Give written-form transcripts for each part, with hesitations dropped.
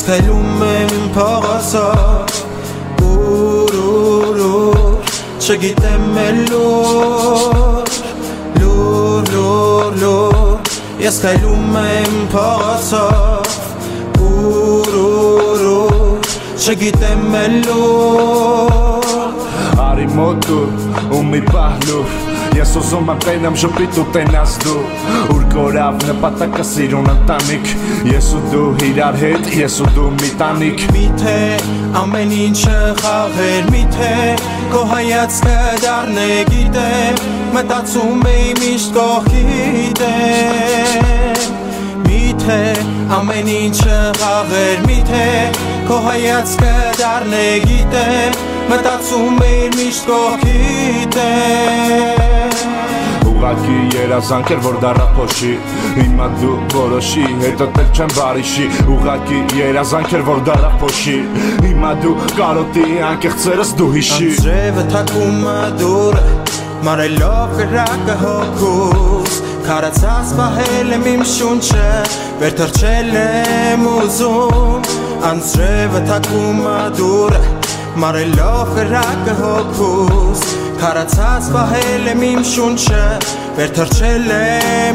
Ես քայլում եմ իմ փողոցով Ուրուրուրուր Չգիտեմ էլ լուր Ես քայլում եմ փողոցով Ուրուրուր Չգիտեմ էլ լուր Արի մոտուր ու մի պահլուր Ես ուզում եմ տենամ ժպիտ ու տենաս դու Ուր կորավ նպատակը սիրուն ընտանիք Ես ու դու իրար հետ, ես ու դու մի տանիք Միթե ամեն ինչը խաղեր Միթե քո հայացքը դառնե գիտեմ Մտածում էի միշտ կողքիդ եմ Միթե ամեն ինչը խաղեր Միթե քո հայացքը դառնե գիտեմ Մտածում էի միշտ կողքիդ եմ Ուղղակի երազանք էր որ դառա փոշի Հիմա դու որոշի հետդ էլ չեմ բարիշի Ուղղակի երազանք էր որ դառա փոշի Հիմա դու կարոտի անկեղծերս դու հիշի Անձրևը թակում դուրը Մարելով կրակը հոգուս Քարացած պահել եմ իմ շունչը Վեր թռչել եմ ուզում Անձրևը թակում դուրը Մարելով կրակը հոգուս Քարացած պահել եմ իմ շունչը Վեր թռչել եմ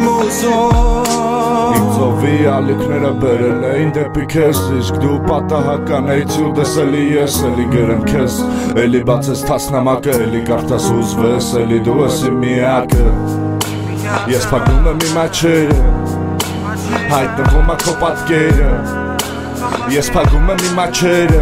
ուզում Իմ ծովի ալիքները բերել էին դեպի քեզ Իսկ դու պատահական էի ցյուդես էլի ես էլի գրեմ քեզ Էլի բացես թասնամակը էլի կարդաս ուզվես Էլի դու ես իմ միակը Ես փակում եմ իմ աչքերը Հայտնվում է քո պատկերը Ես փակում եմ իմ աչքերը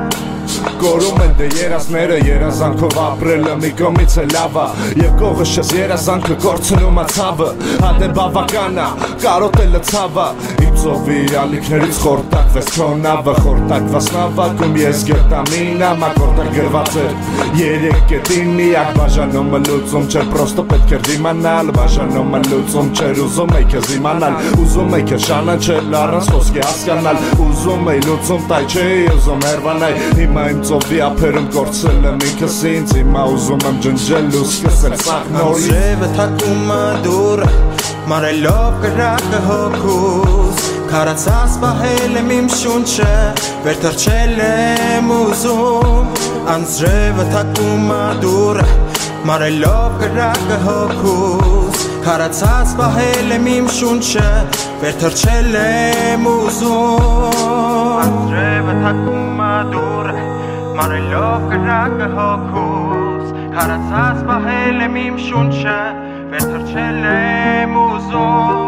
Կորում են դե երազները, երազանքով ապրելը մի կողմից է լավա Եվ կողս չես երազանքը կորցնում ացավը Հատ է բավականա, կարոտելը ցավա Իմ ծովի ալիքներից խորտակվես քո նավը Խորտակված նավակում ես գերտամինա Մակորդակ գրված էր երեք կետին միակ Բաժանումը լուծում չէր, պրոստը պետք էր դիմանալ Բաժանումը լուծում չէր, ուզում էի քեզ իմանալ Ուզում էի քեզ շանաչել, առանց խոսքի հասկանալ Ուզում էի լուծում տայ չէի, ուզում հերվանայ Հիմա իմ ծովի ափերում կորցել եմ ինքս ինձ Հիմա ուզում եմ ջնջել ու սկսել սաղ նորից Անձրևը թակում դուրը Մարելով կրակը հոգուս Քարացած պահել եմ իմ շունչը Վեր թռչել եմ ուզում Անձրևը թակում դուրը Մարելով կրակը հոգուս Քարացած պահել եմ իմ շունչը Վեր թռչել եմ ուզում Անձրևը թակում դուրը Մարելով կրակը հոգուս Քարացած պահել եմ իմ շունչը Վեր թռչել եմ ուզում